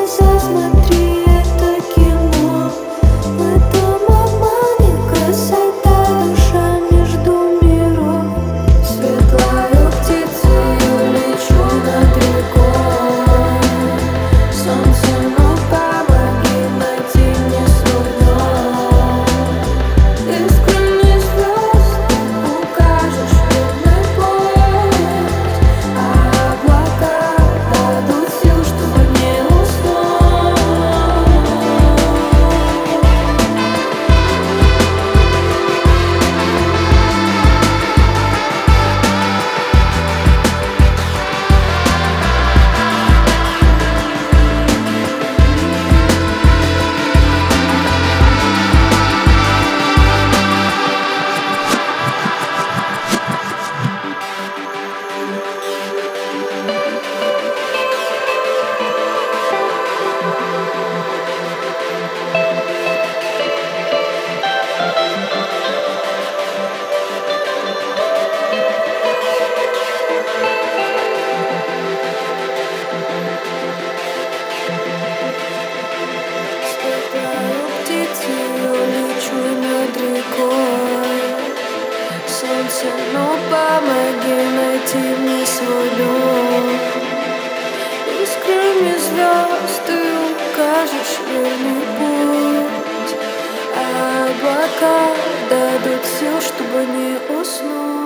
глаза, смотри, это кино. В этом обмане красота, душа между миров. Светлою птицею лечу над рекой. Солнце, ну помоги найти мне свой дом. Искренне звезд укажешь верный путь, а облака дадут сил, чтобы не уснуть. Птицею лечу над рекой. Солнце, ну помоги найти мне свой дом. Искрами звезд ты укажешь верный путь, а облака дадут сил, чтобы не уснуть.